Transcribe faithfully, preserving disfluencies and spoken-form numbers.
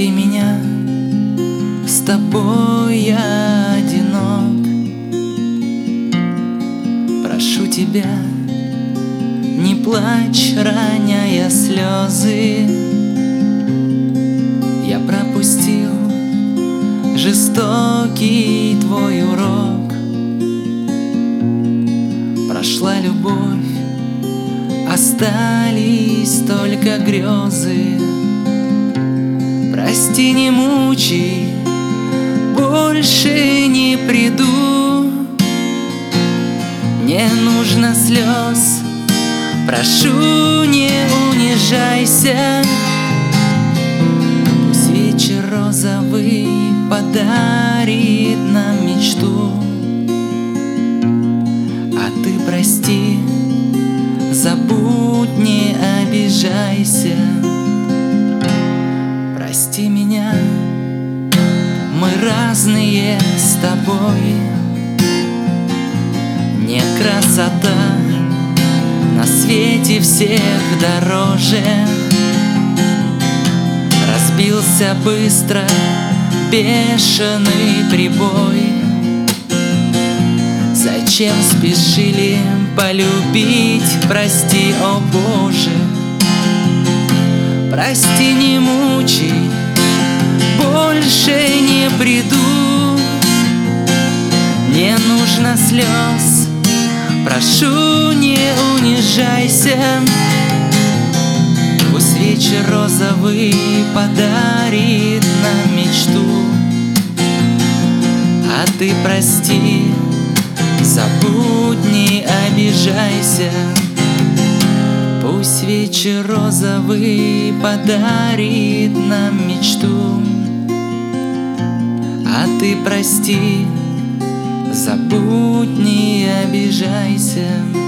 Прости меня, с тобой я одинок. Прошу тебя, не плачь, роняя слезы. Я пропустил жестокий твой урок. Прошла любовь, остались только грезы. Прости, не мучай, больше не приду. Не нужно слез, прошу, не унижайся. Пусть вечер розовый подарит нам мечту. А ты прости, забудь, не обижайся. Прости меня, мы разные с тобой. Не красота на свете всех дороже. Разбился быстро бешеный прибой. Зачем спешили полюбить? Прости, о Боже. Прости, не мучай, больше не приду. Не нужно слез, прошу, не унижайся. Пусть вечер розовый подарит нам мечту. А ты прости, забудь, не обижайся. Пусть вечер розовый подарит нам мечту. А ты прости, забудь, не обижайся.